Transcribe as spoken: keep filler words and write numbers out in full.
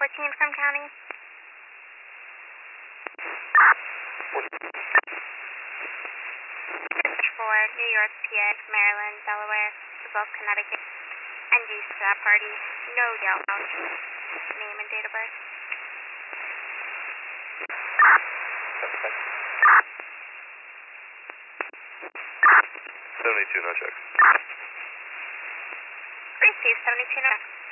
fourteen from county. For New York, P A, Maryland, Delaware, as well as Connecticut. And use that party. No Yale County. Name and date of birth. seventy-two, no check. Receive seventy-two, no check.